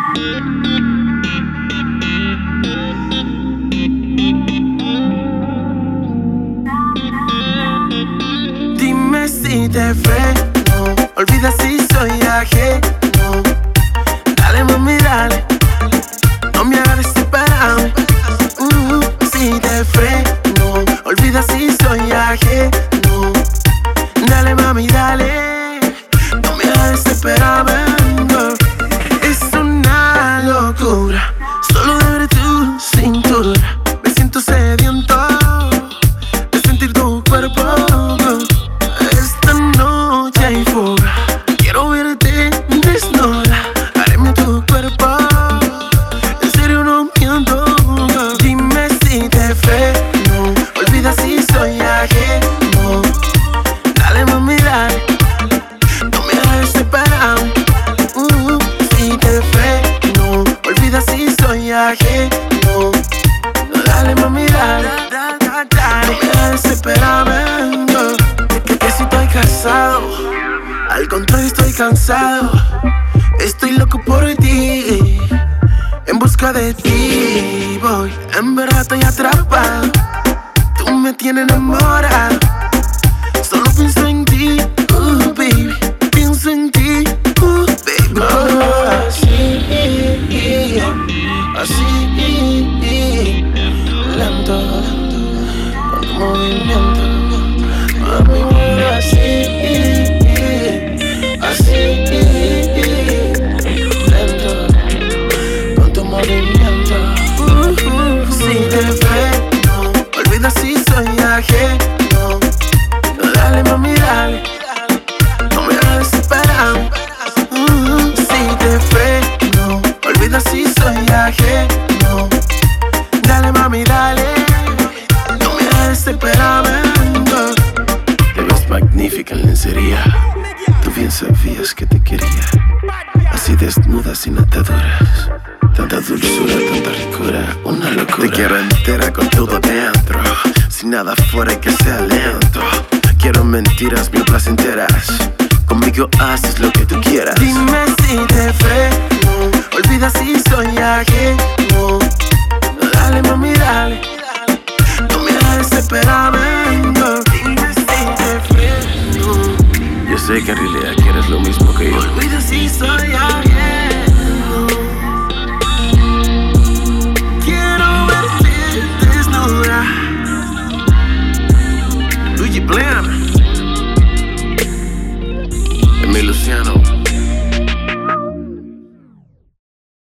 Dime si te freno, olvida si soy ajeno. Dale mami, dale, no me hagas desesperado. Si te freno, olvida si soy ajeno. Dale mami, dale, no me hagas desesperado. Es una locura, solo de ver tu cintura. Me siento sediento de sentir tu cuerpo. Esta noche hay fuga, quiero verte desnuda. Hareme tu cuerpo, en serio no miento. Dime si te freno, olvida si soy ajeno. Dale mami, dale, no me hagas separado. Si te freno, olvida si soy ajeno. Dale mami, dale, no me hagas separado. Que si estoy casado, al contrario estoy cansado. Estoy loco por ti, en busca de ti voy. En verdad estoy atrapado, tú me tienes enamorado. Solo pienso en ti, baby, pienso en ti, baby. Así, así, lento, con tu movimiento. Mami, así, así, lento, con tu movimiento. Si te freno, olvida si soy ajeno. Dale mami, dale, no me hagas desesperado. Si te freno, olvida si soy ajeno. Dale mami, dale, no me hagas desesperado. Te ves magnífica en lencería, tú bien sabías que te quería. Así desnuda sin ataduras, tanta dulzura, tanta ricura, una locura. Te quiero entera con todo dentro, sin nada fuera y que sea lento. Quiero mentiras bien placenteras, conmigo haces lo que tú quieras. Dime si te freno, olvida si soy ajeno. Dale mami, dale, no me hagas desesperado. Dime si te freno. Yo sé que en realidad quieres lo mismo que